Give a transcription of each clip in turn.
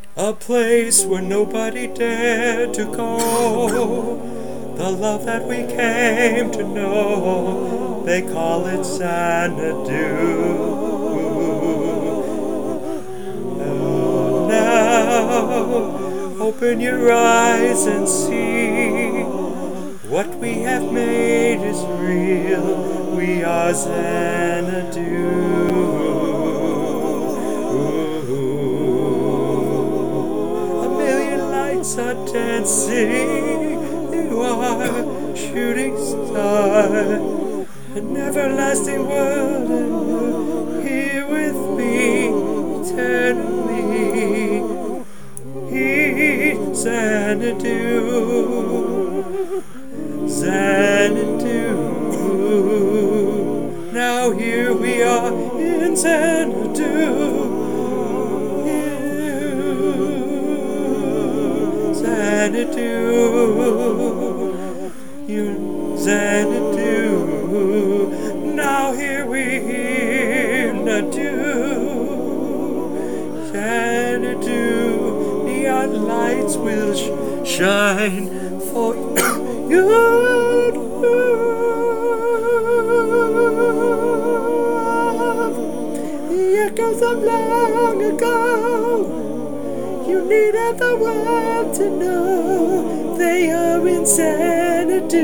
a place where nobody dared to go. The love that we came to know, they call it Xanadu. Oh, now open your eyes and see what we have made is real. We are Xanadu. Are dancing, you are a shooting star, an everlasting world, and you're here with me eternally. Xanadu, Xanadu. Now here we are in Xanadu. Xanadu, you're Xanadu. Now here we Xanadu, Xanadu. Neon lights will shine for you. The echoes of long ago. You needed the world to know they are in Xanadu.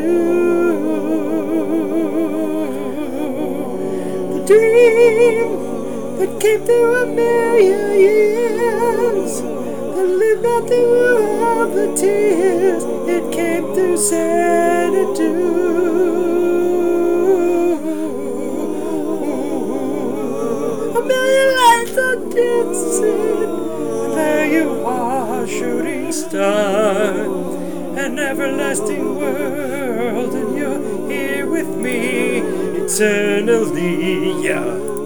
The dream that came through a million years, that lived not through all the tears, it came through Xanadu. A million lights are dancing. There you are, shooting star, an everlasting world, and you're here with me eternally. Yeah.